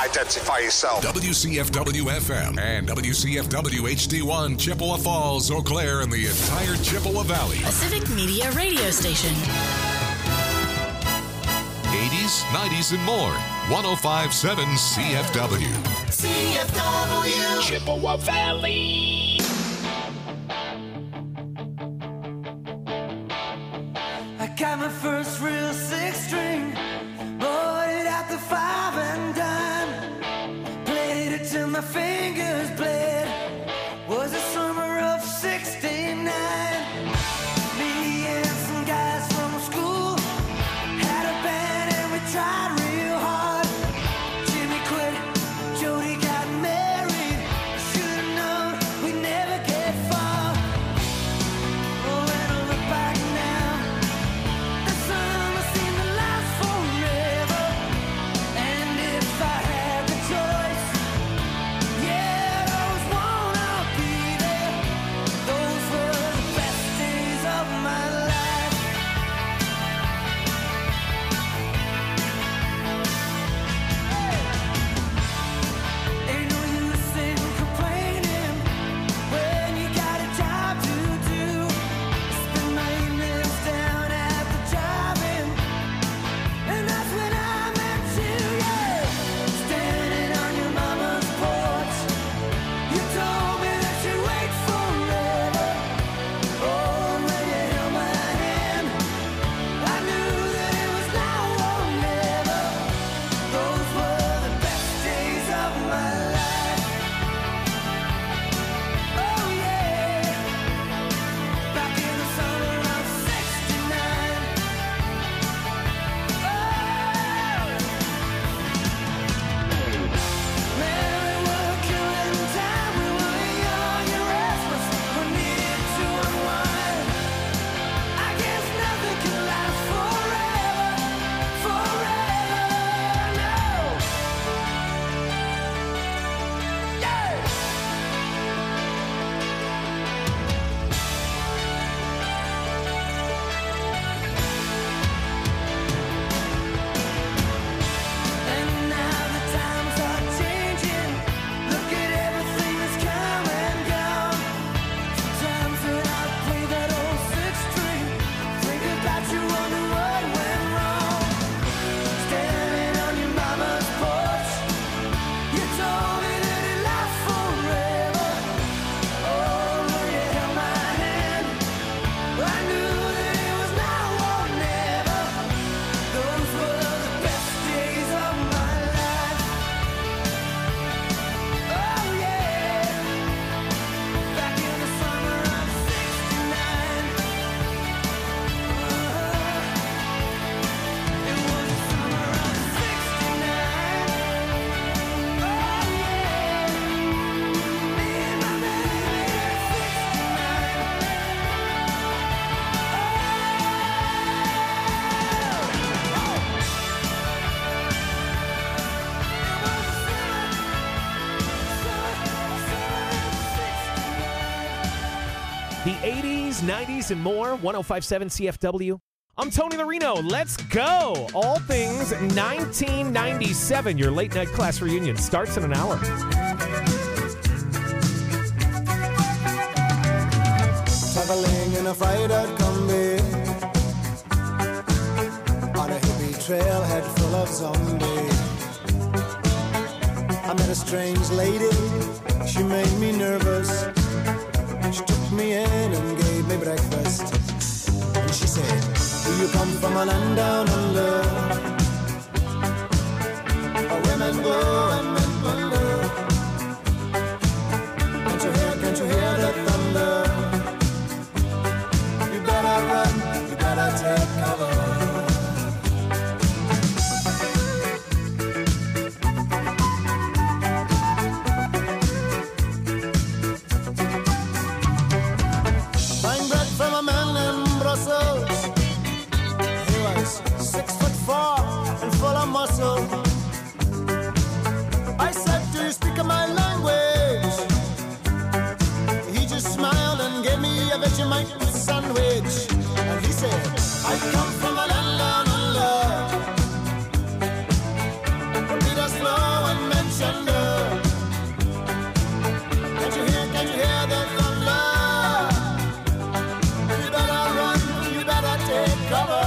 Identify yourself. WCFW-FM and WCFW-HD1, Chippewa Falls, Eau Claire, and the entire Chippewa Valley. A Civic Media radio station. 80s, 90s, and more. 105.7 CFW. CFW. Chippewa Valley. I got my first real six-string, bought it at the 5 and dime, played it till my fingers bled, was the summer of 69, me and some guys from school, had a band and we tried real hard, Jimmy quit, Jody got married, should've known we'd never get far, oh, when I look back now, the summer seemed to last forever, and if I had the choice, yeah, I always wanna be there. Those were the best days of my life. Ain't no use in complaining when you got a job to do. Spend my evenings down at the drive-in, and that's when I met you, yeah. Standing on your mama's porch, you told me that you'd wait forever. Oh, when you held my hand, I knew that it was now or never. Those were the best days of my life. Oh, yeah. Back in the summer of 69. Oh, man, we were killing time. We were young and restless. We needed to unwind. I guess nothing can last forever, no. Yeah. And now the times are changing. Look at everything that's come and gone. Sometimes when I play that old six-string, think about you, wonder what went wrong. Standing on your mama's porch, you told me that it lasts forever. Oh, when you held my hand, I knew that it was now or never. Those were the best days of my life. Oh, yeah. Back in the summer of 69. It was the summer of 69. Oh, yeah. Me and my baby at 69. The 80s, 90s, and more. 105.7 CFW. I'm Tony Larino. Let's go. All things 1997. Your late night class reunion starts in an hour. Traveling in a fried-out Kombi on a hippie trailhead full of zombies. I met a strange lady, she made me nervous. She took me in and gave me breakfast. And she said, do you come from a land down under, where women go and men wonder? Can't you hear the thunder? You better run, you better take cover. Buying bread from a man in Brussels. He was 6'4" and full of muscle. asunder. Can you hear the thunder? You better run, you better take cover.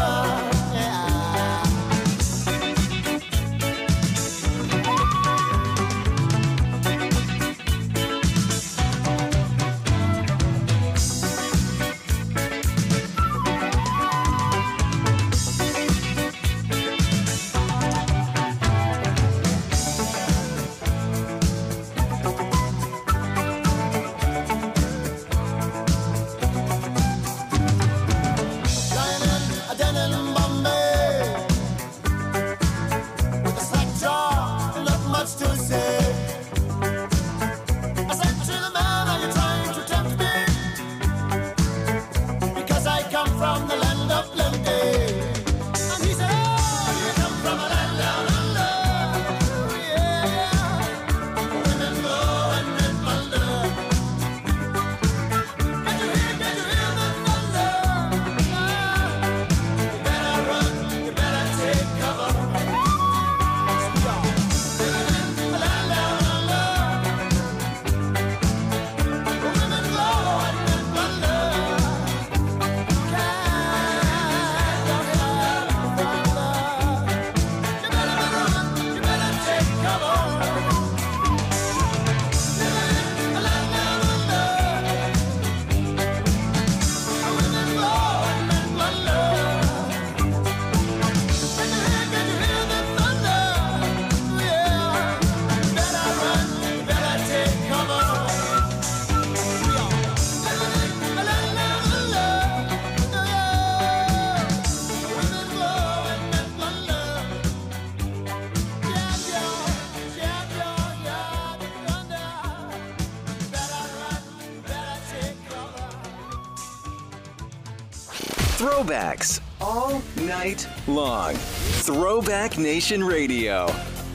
Throwbacks all night long. Throwback Nation Radio.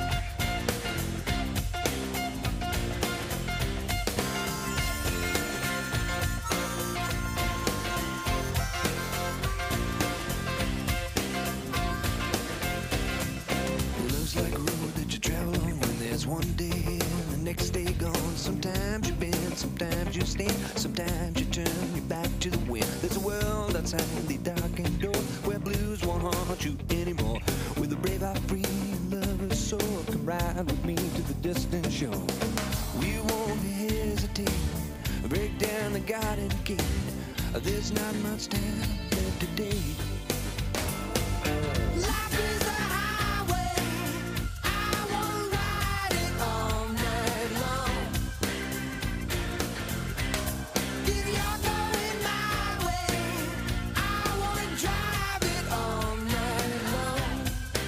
Love's like a road that you travel on when there's one day here and the next day gone. Sometimes you bend, sometimes you stand, sometimes you turn your back to the wind. There's a world outside the darkened door where blues won't haunt you anymore. With a brave heart, free lover's soul, come ride with me to the distant shore. We won't hesitate, break down the garden gate. There's not much time left today. Life is a highway, I wanna ride it all night long. If you're going my way, I wanna drive it all night long.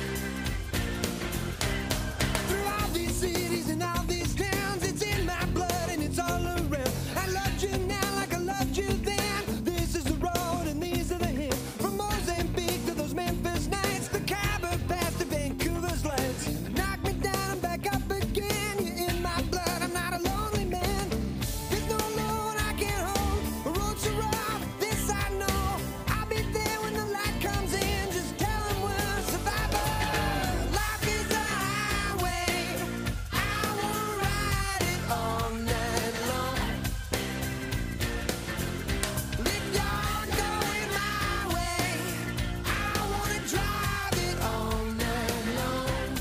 Through all these cities and all these towns, it's in my blood and it's all around. I loved you now like I loved you then. This is the road and these are the hills. From Mozambique to those Memphis nights, the Khyber Pass to Vancouver's lights. Knock me down and back up again. You're in my blood, I'm not a lonely man. There's no Lord I can't hold. A road so rough, this I know. I'll be there when the light comes in. Just tell them we're survivors. Life is a highway, I wanna ride it all night long. If you're going my way, I wanna drive it all night long.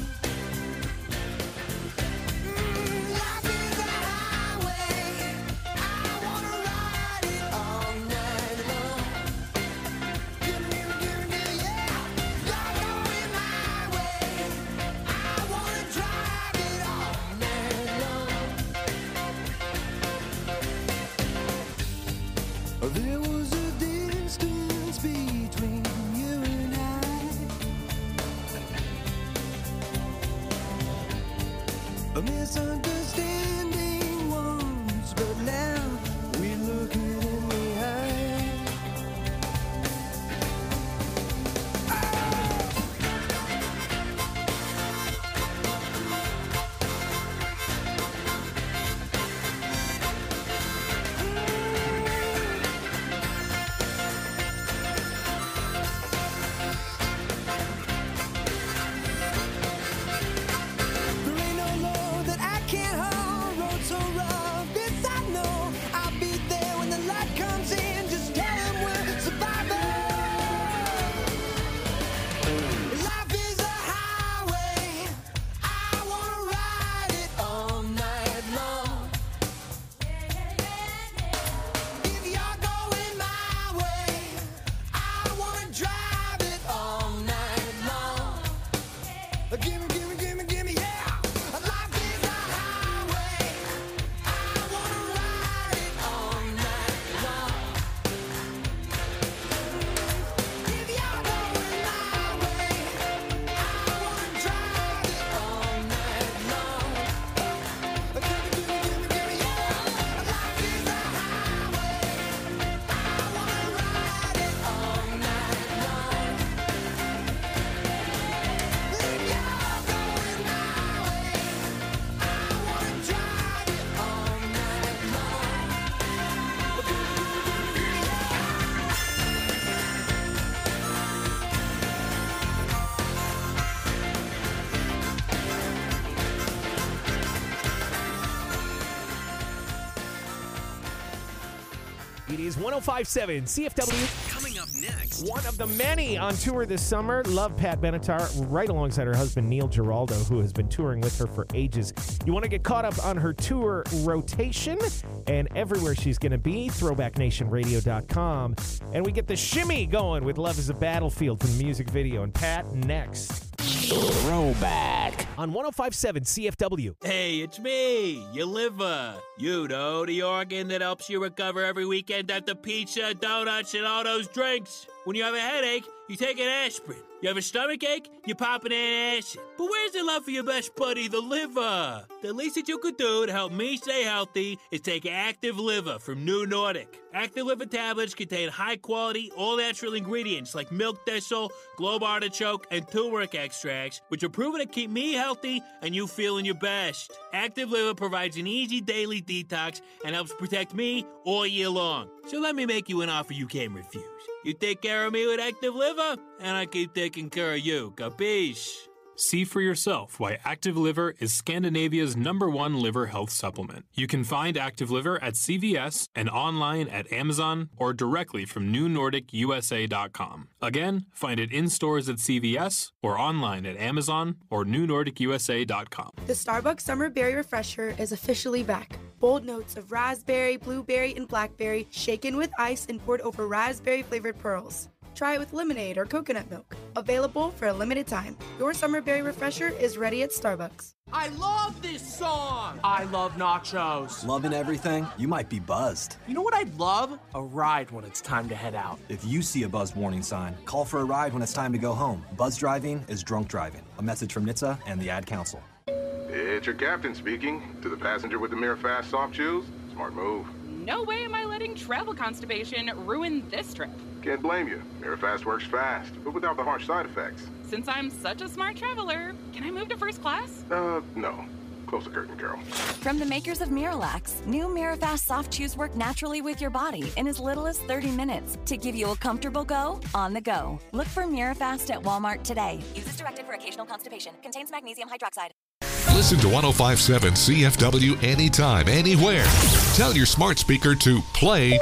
Life is a highway, I wanna ride it all night long. Give me, yeah. You're going my way, I wanna drive it all night long. There was a distance between you and I, a misunderstanding once, but now we look it in the eye. There ain't no law that It is 105.7 CFW. Coming up next. One of the many on tour this summer. Love Pat Benatar right alongside her husband Neil Giraldo, who has been touring with her for ages. You want to get caught up on her tour rotation and everywhere she's going to be, throwbacknationradio.com. And we get the shimmy going with Love is a Battlefield from the music video. And Pat next. Throwback. On 105.7 CFW. Hey, it's me, your liver. You know, the organ that helps you recover every weekend after pizza, donuts, and all those drinks. When you have a headache, you take an aspirin. You have a stomach ache, you pop an antacid. But where's the love for your best buddy, the liver? The least that you could do to help me stay healthy is take Active Liver from New Nordic. Active Liver tablets contain high-quality, all-natural ingredients like milk thistle, globe artichoke, and turmeric extracts, which are proven to keep me healthy and you feeling your best. Active Liver provides an easy daily detox and helps protect me all year long. So let me make you an offer you can't refuse. You take care of me with Active Liver, and I keep taking care of you. Capiche? See for yourself why Active Liver is Scandinavia's #1 liver health supplement. You can find Active Liver at CVS and online at Amazon or directly from NewNordicUSA.com. Again, find it in stores at CVS or online at Amazon or NewNordicUSA.com. The Starbucks Summer Berry Refresher is officially back. Bold notes of raspberry, blueberry, and blackberry shaken with ice and poured over raspberry-flavored pearls. Try it with lemonade or coconut milk. Available for a limited time. Your Summer Berry Refresher is ready at Starbucks. I love this song! I love nachos. Loving everything? You might be buzzed. You know what I'd love? A ride when it's time to head out. If you see a buzzed warning sign, call for a ride when it's time to go home. Buzz driving is drunk driving. A message from NHTSA and the Ad Council. It's your captain speaking. To the passenger with the Mirafast soft chews, smart move. No way am I letting travel constipation ruin this trip. Can't blame you. Mirafast works fast, but without the harsh side effects. Since I'm such a smart traveler, can I move to first class? No. Close the curtain, Carol. From the makers of Miralax, new Mirafast soft chews work naturally with your body in as little as 30 minutes to give you a comfortable go on the go. Look for Mirafast at Walmart today. Use as directed for occasional constipation. Contains magnesium hydroxide. Listen to 105.7 CFW anytime, anywhere. Tell your smart speaker to play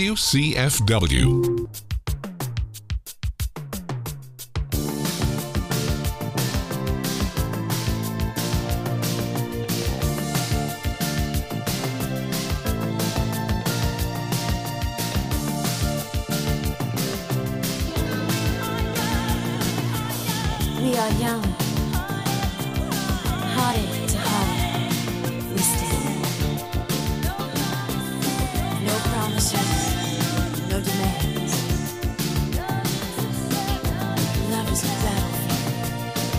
WCFW. We are young, hearted to heart, we stand. No promises, no demands. Love is a battlefield.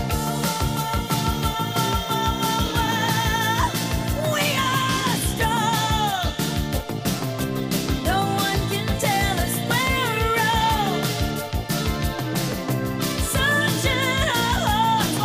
We are strong. No one can tell us we're wrong. Sunshine our hearts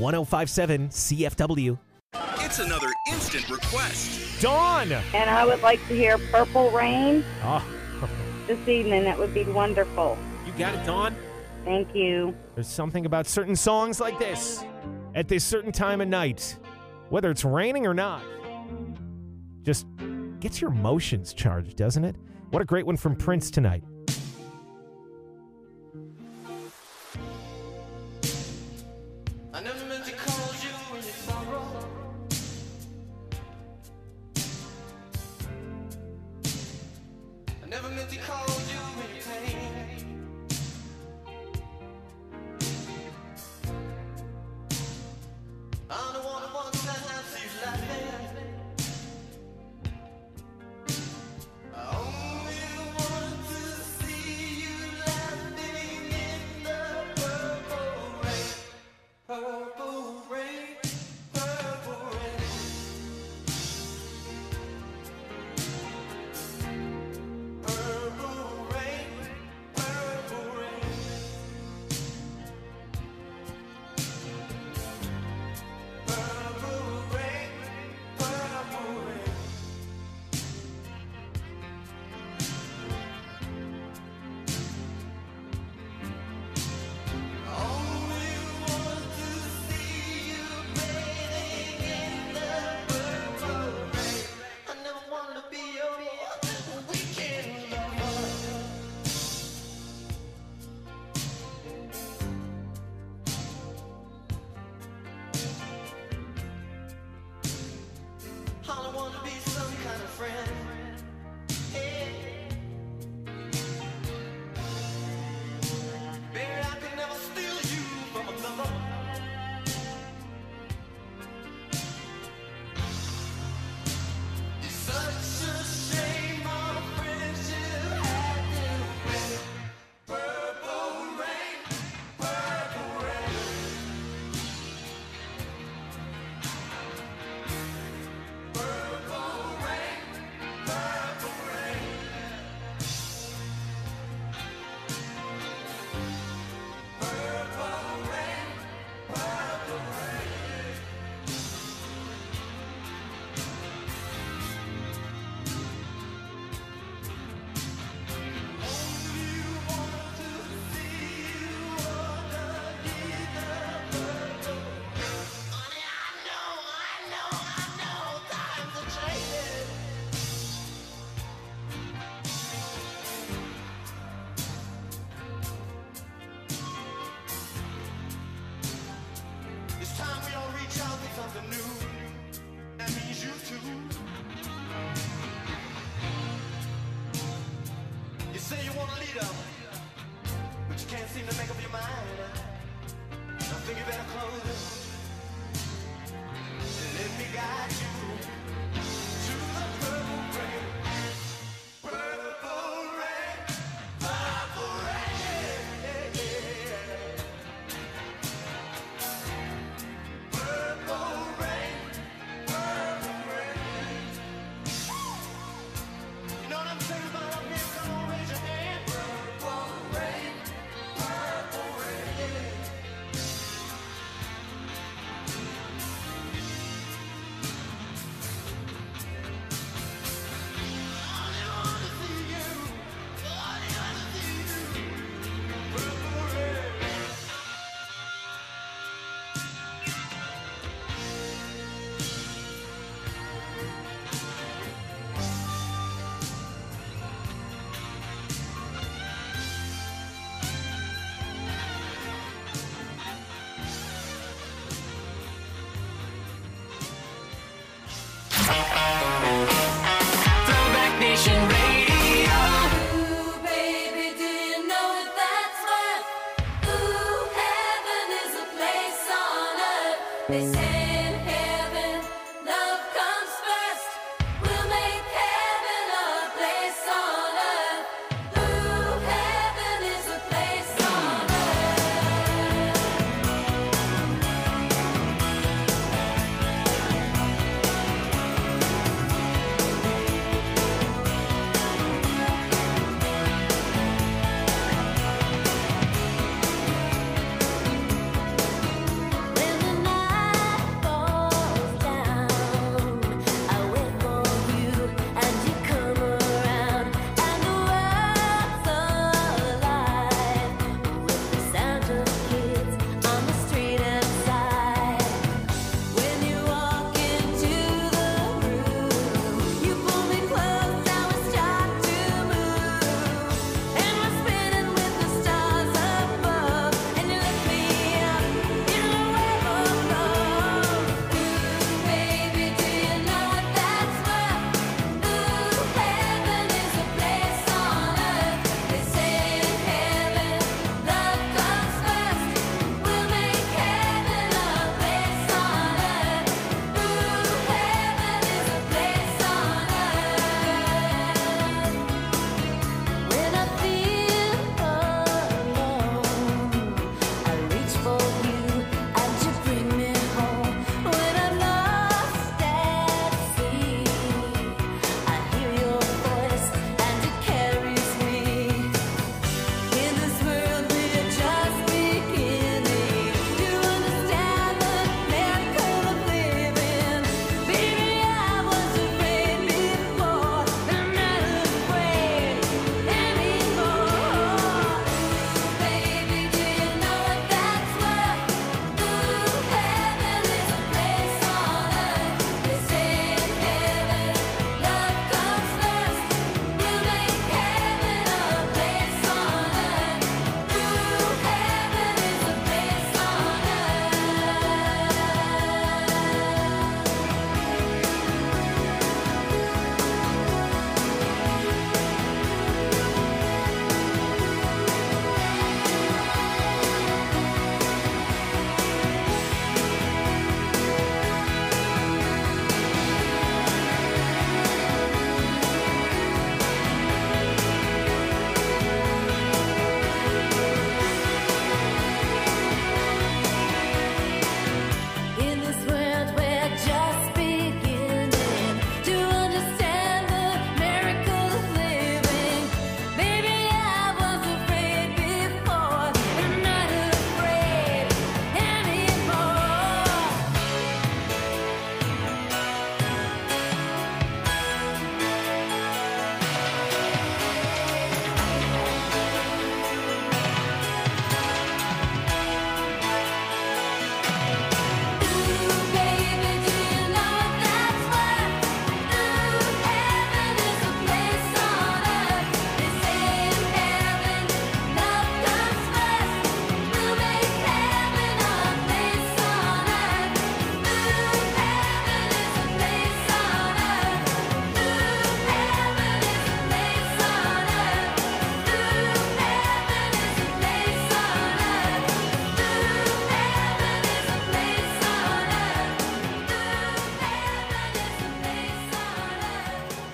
1057 CFW. It's another instant request. Dawn! And I would like to hear Purple Rain Oh, this evening. That would be wonderful. you got it, Dawn? Thank you. There's something about certain songs like this at this certain time of night, whether it's raining or not. Just gets your emotions charged, doesn't it? What a great one from Prince tonight. I never meant to call you in your sorrow. I never meant to call you in your pain. I don't want to one time see you laughing. I only want to see you laughing in the purple rain. Purple rain, purple rain. Purple rain, purple rain. Purple rain, purple rain. Only want to see you bathing in the purple rain. I never wanted to be your weekend lover. I don't want to be some kind of friend. Hey. Baby, I could never steal you from another. It's such a shame our friendship had to end. Purple rain, purple rain. Purple rain, purple rain. Purple rain, purple rain. Only want to see you underneath the purple rain. Honey, I know, times are changing. It's time we all reach out to something new. That means you too. You say you want a leader, but you can't seem to make up your mind. I think you better close it. And let me guide you to the purple rain. Purple rain, purple rain. Purple rain, purple rain. You know what I'm saying about up here? Come on, raise your hand. Purple rain, purple rain.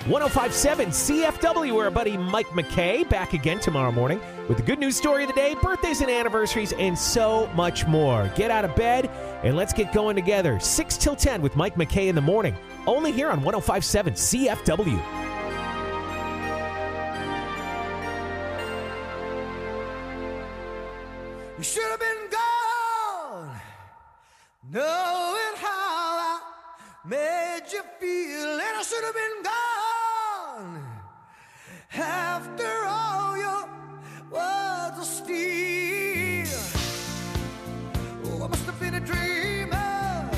105.7 CFW, our buddy Mike McKay, back again tomorrow morning with the good news story of the day, birthdays and anniversaries, and so much more. Get out of bed and let's get going together. 6 till 10 with Mike McKay in the morning, only here on 105.7 CFW. You should have been gone, knowing how I made you feel, and I should have been gone after all your words of steel. Oh, I must have been a dreamer,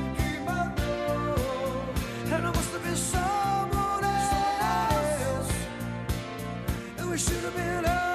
and I must have been someone else, and we should have been over.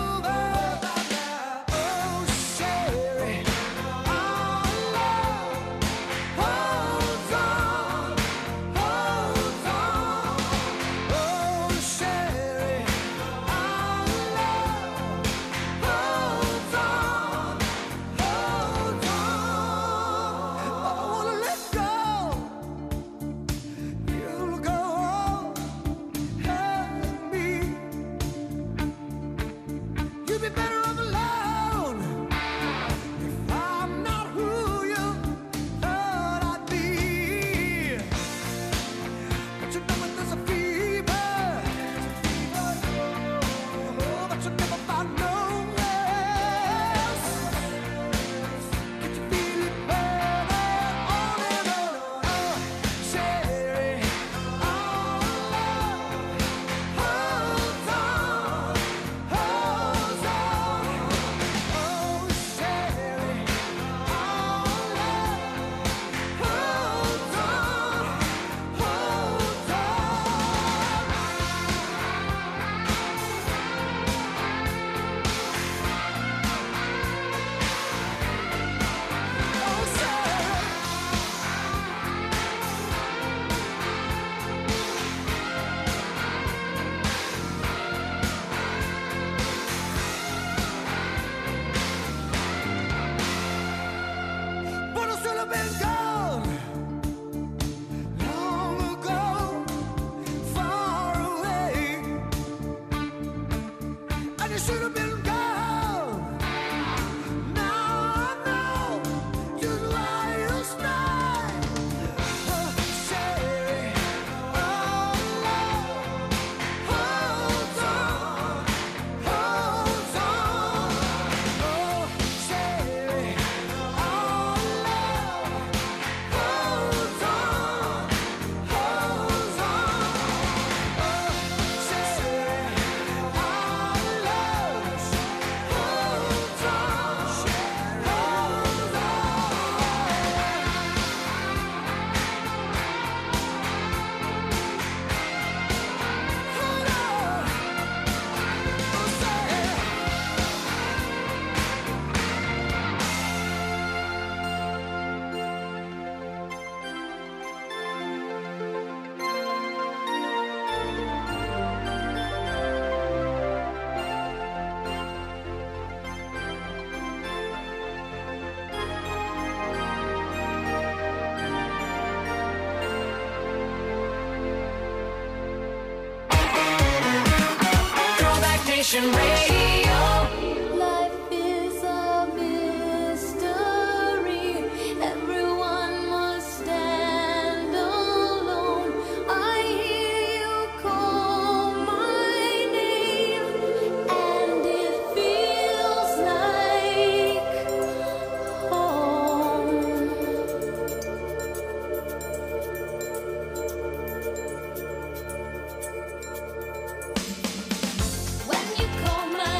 Nation Radio. Life is a mystery. Everyone must stand alone. I hear you call my name, and it feels like home. When you call my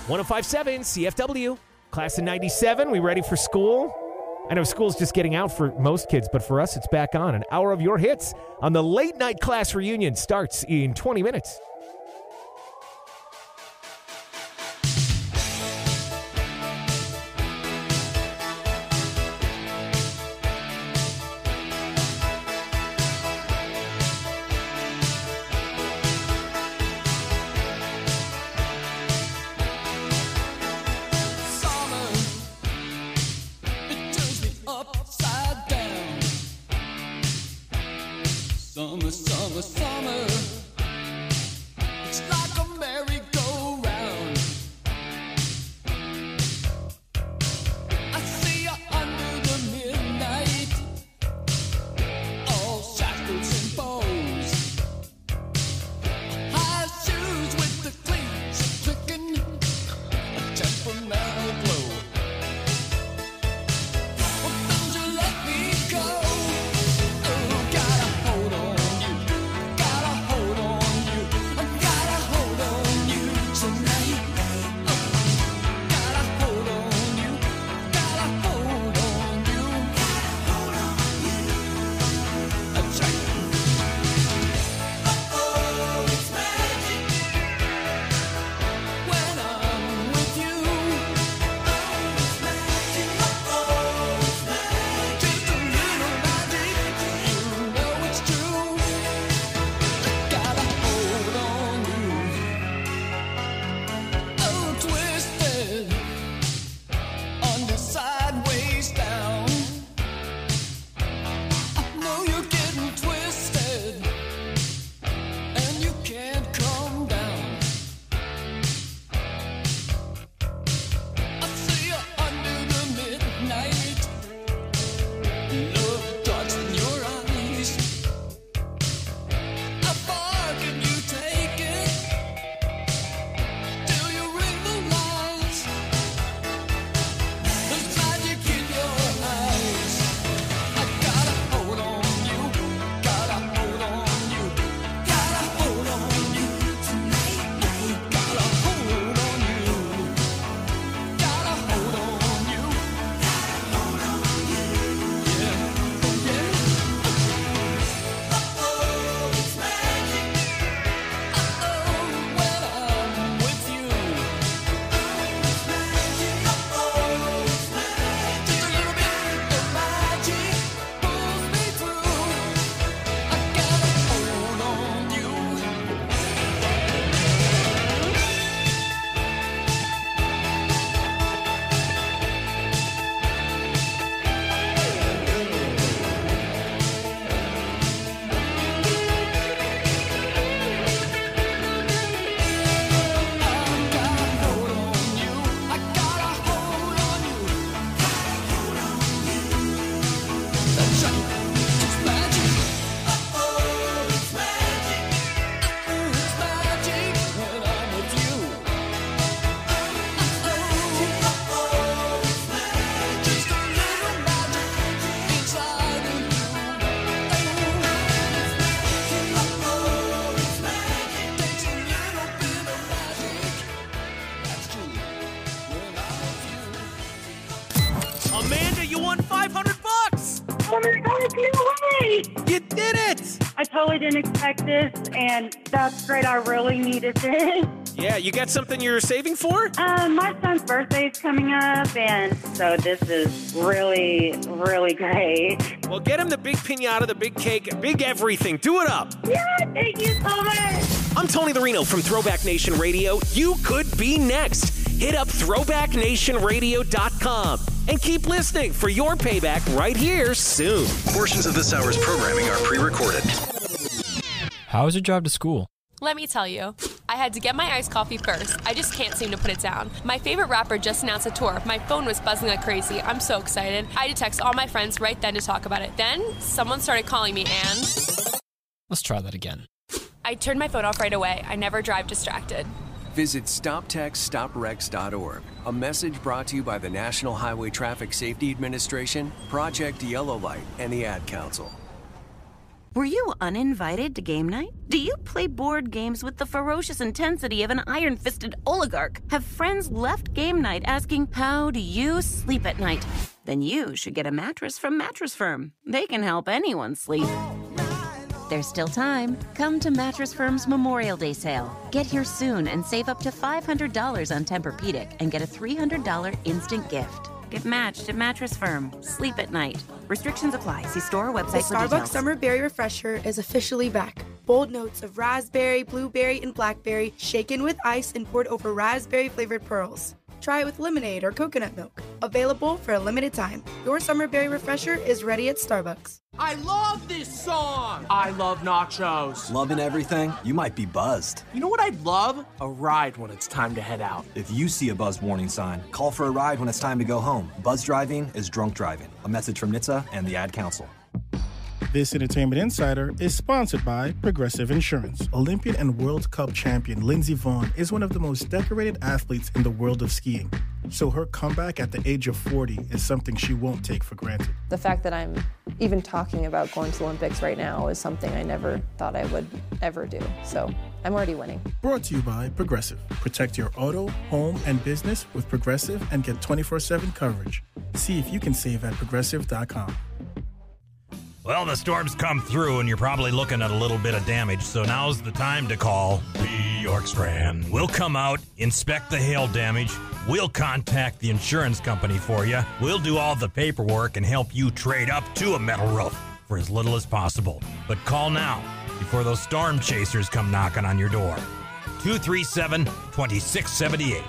105.7 CFW. Class of 97, we ready for school? I know school's just getting out for most kids, but for us, it's back on. An hour of your hits on the late night class reunion starts in 20 minutes. Summer, summer, summer. It's like a merry-go-round. I see you under the midnight, all shackles and bows. High shoes with the cleats clicking, a temperamental glow. Well, don't you let me go. Amanda, you won $500. Oh my God, no way! You did it! I totally didn't expect this, and that's great. I really needed this. Yeah, you got something you're saving for? My son's birthday is coming up, and so this is really, really great. Well, get him the big piñata, the big cake, big everything. Do it up. Yeah, thank you so much. I'm Tony the Reno from Throwback Nation Radio. You could be next. Hit up throwbacknationradio.com and keep listening for your payback right here soon. Portions of this hour's programming are pre-recorded. How was your drive to school? Let me tell you, I had to get my iced coffee first. I just can't seem to put it down. My favorite rapper just announced a tour. My phone was buzzing like crazy. I'm so excited. I had to text all my friends right then to talk about it. Then, someone started calling me and... Let's try that again. I turned my phone off right away. I never drive distracted. Visit StopTextStopWrecks.org. A message brought to you by the National Highway Traffic Safety Administration, Project Yellow Light, and the Ad Council. Were you uninvited to game night? Do you play board games with the ferocious intensity of an iron-fisted oligarch? Have friends left game night asking, how do you sleep at night? Then you should get a mattress from Mattress Firm. They can help anyone sleep. There's still time. Come to Mattress Firm's Memorial Day sale. Get here soon and save up to $500 on Tempur-Pedic and get a $300 instant gift. Get matched at Mattress Firm. Sleep at night. Restrictions apply. See store or website The for Starbucks details. Summer Berry Refresher is officially back. Bold notes of raspberry, blueberry, and blackberry shaken with ice and poured over raspberry-flavored pearls. Try it with lemonade or coconut milk. Available for a limited time. Your Summer Berry Refresher is ready at Starbucks. I love this song. I love nachos. Loving everything? You might be buzzed. You know what I'd love? A ride when it's time to head out. If you see a buzz warning sign, call for a ride when it's time to go home. Buzz driving is drunk driving. A message from NHTSA and the Ad Council. This Entertainment Insider is sponsored by Progressive Insurance. Olympian and World Cup champion Lindsey Vonn is one of the most decorated athletes in the world of skiing. So her comeback at the age of 40 is something she won't take for granted. The fact that I'm even talking about going to the Olympics right now is something I never thought I would ever do. So I'm already winning. Brought to you by Progressive. Protect your auto, home, and business with Progressive and get 24/7 coverage. See if you can save at Progressive.com. Well, the storm's come through, and you're probably looking at a little bit of damage, so now's the time to call the Yorkstrand. We'll come out, inspect the hail damage. We'll contact the insurance company for you. We'll do all the paperwork and help you trade up to a metal roof for as little as possible. But call now before those storm chasers come knocking on your door. 237-2678.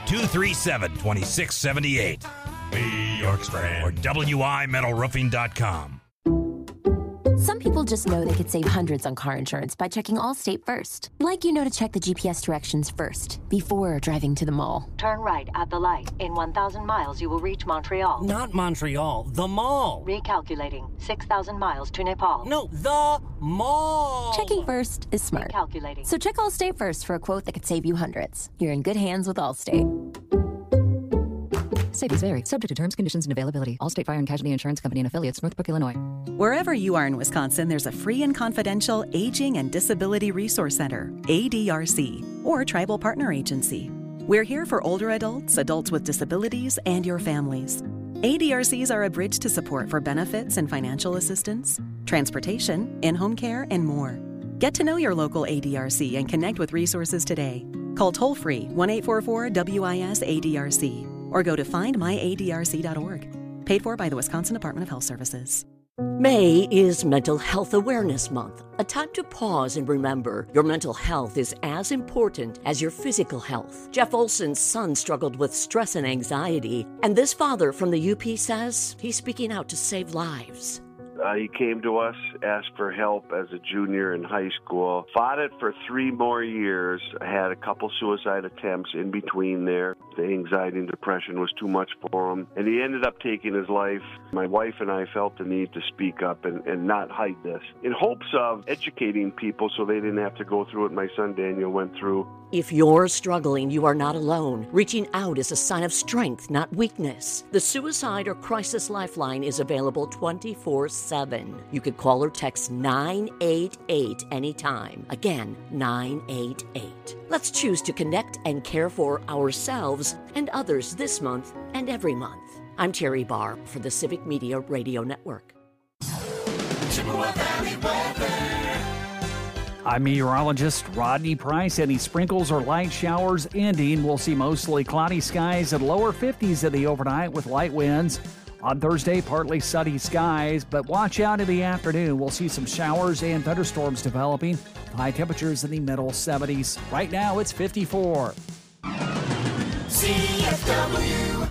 237-2678. The Yorkstrand. Or WIMetalroofing.com. Some people just know they could save hundreds on car insurance by checking Allstate first. Like you know to check the GPS directions first, before driving to the mall. Turn right at the light. In 1,000 miles, you will reach Montreal. Not Montreal, the mall. Recalculating. 6,000 miles to Nepal. No, the mall. Checking first is smart. Recalculating. So check Allstate first for a quote that could save you hundreds. You're in good hands with Allstate. Savings vary, subject to terms, conditions, and availability. Allstate Fire and Casualty Insurance Company and Affiliates, Northbrook, Illinois. Wherever you are in Wisconsin, there's a free and confidential Aging and Disability Resource Center, ADRC, or Tribal Partner Agency. We're here for older adults, adults with disabilities, and your families. ADRCs are a bridge to support for benefits and financial assistance, transportation, in-home care, and more. Get to know your local ADRC and connect with resources today. Call toll-free 1-844-WIS-ADRC or go to findmyadrc.org. Paid for by the Wisconsin Department of Health Services. May is Mental Health Awareness Month, a time to pause and remember your mental health is as important as your physical health. Jeff Olson's son struggled with stress and anxiety, and this father from the UP says he's speaking out to save lives. He came to us, asked for help as a junior in high school, fought it for 3 more years, had a couple suicide attempts in between there. The anxiety and depression was too much for him, and he ended up taking his life. My wife and I felt the need to speak up and not hide this, in hopes of educating people so they didn't have to go through what my son Daniel went through. If you're struggling, you are not alone. Reaching out is a sign of strength, not weakness. The Suicide or Crisis Lifeline is available 24/7. You could call or text 988 anytime. Again, 988. Let's choose to connect and care for ourselves and others this month and every month. I'm Terry Barr for the Civic Media Radio Network. Chippewa Valley weather. I'm meteorologist Rodney Price. Any sprinkles or light showers ending. We'll see mostly cloudy skies and lower 50s in the overnight with light winds. On Thursday, partly sunny skies, but watch out in the afternoon. We'll see some showers and thunderstorms developing. High temperatures in the middle 70s. Right now, it's 54. CFW.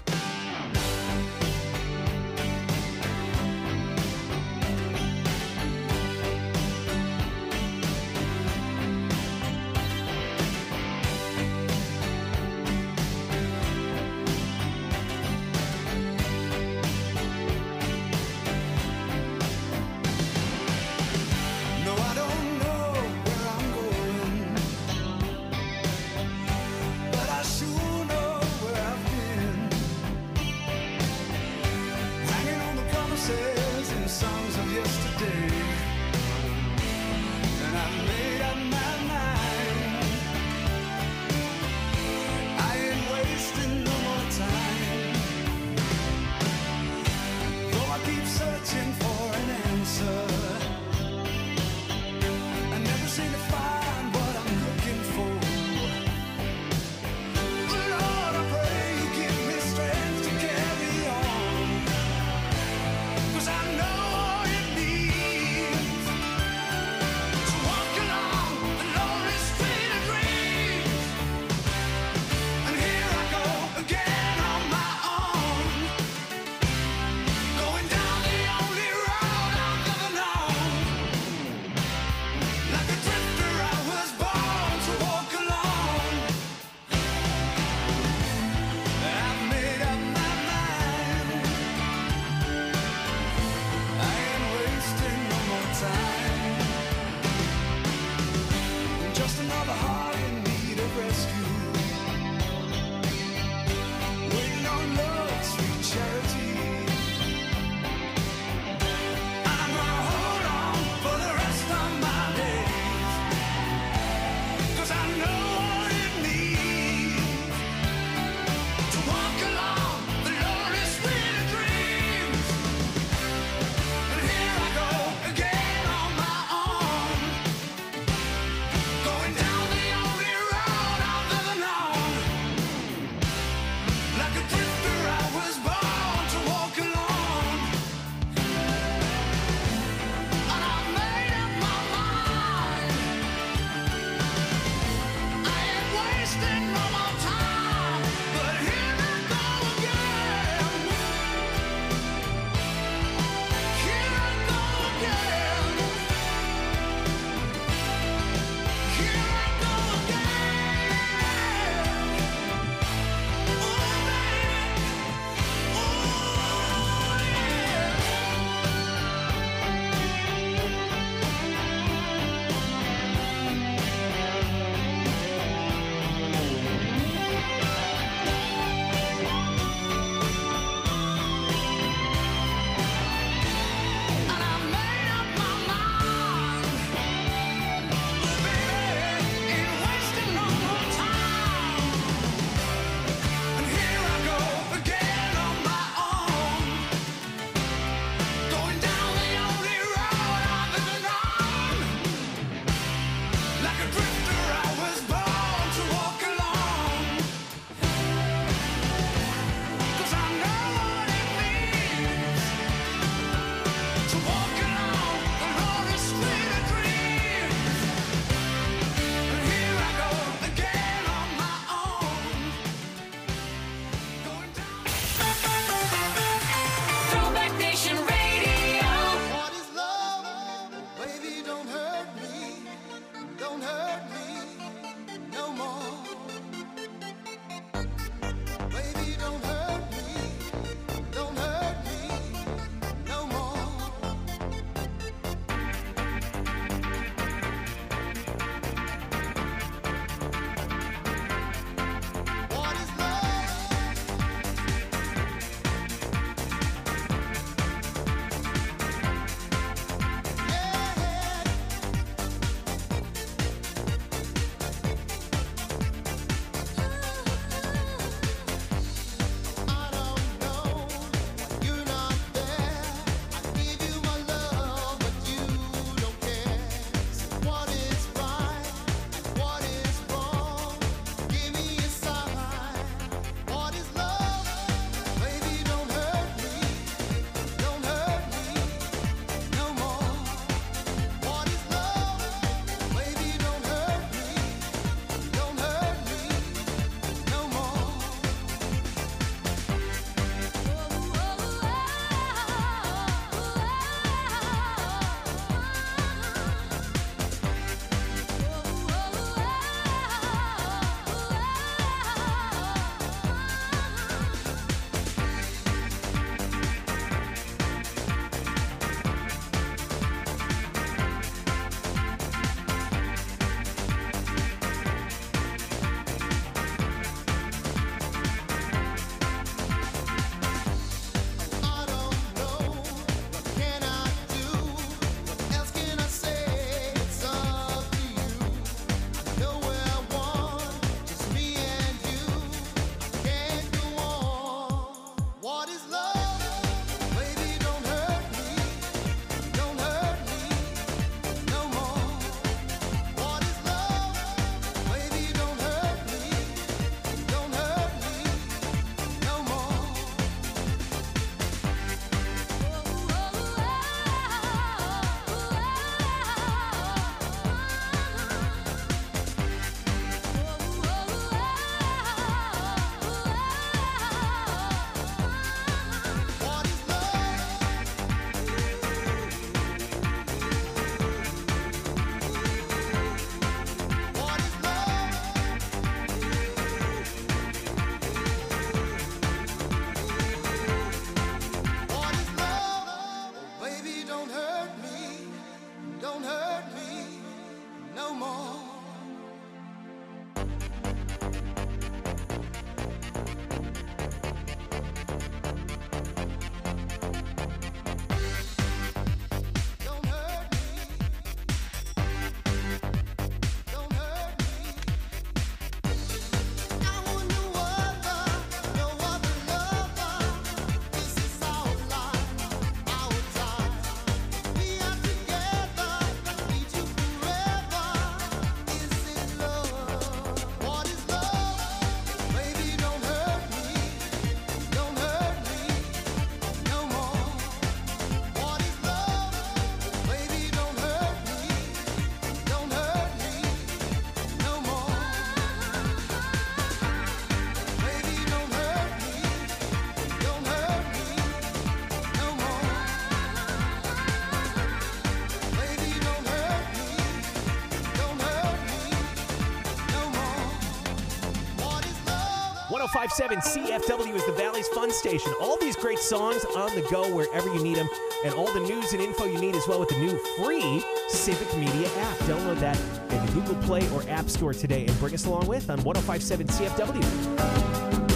105.7 CFW is the Valley's fun station. All these great songs on the go wherever you need them, and all the news and info you need as well with the new free Civic Media app. Download that in the Google Play or App Store today and bring us along with on 105.7 CFW.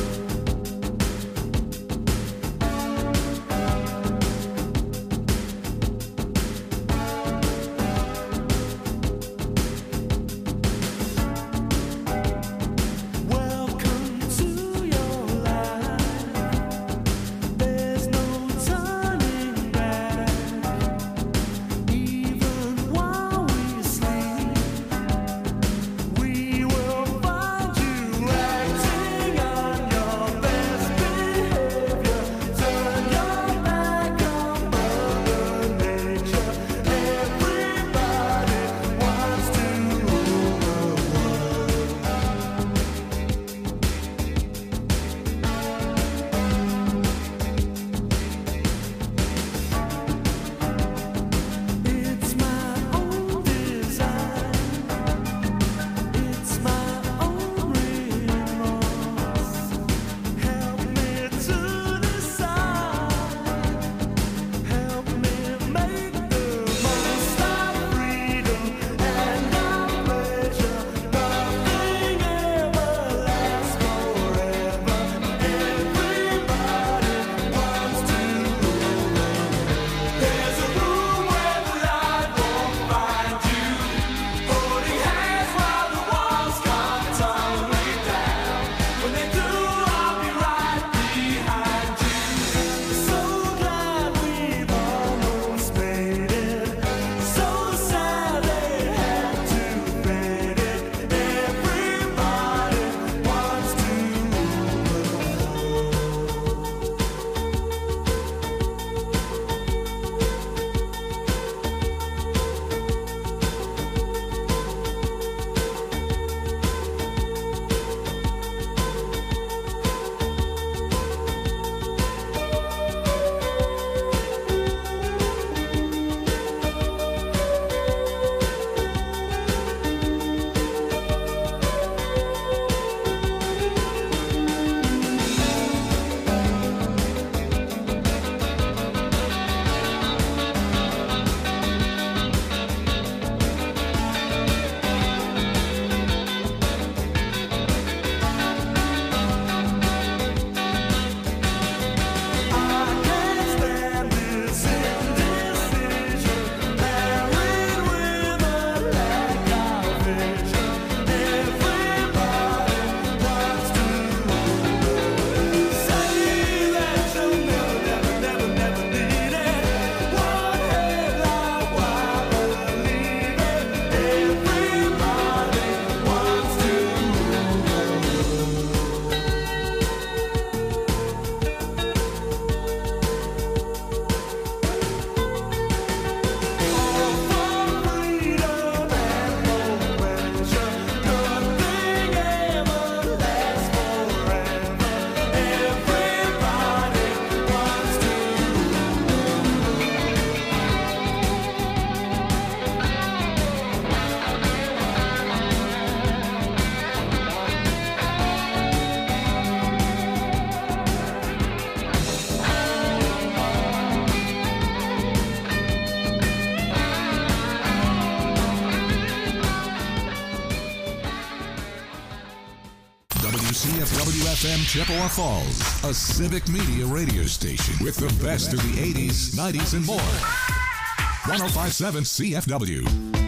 WCFW-FM Chippewa Falls, a Civic Media radio station with the best of the 80s, 90s, and more. 105.7 CFW.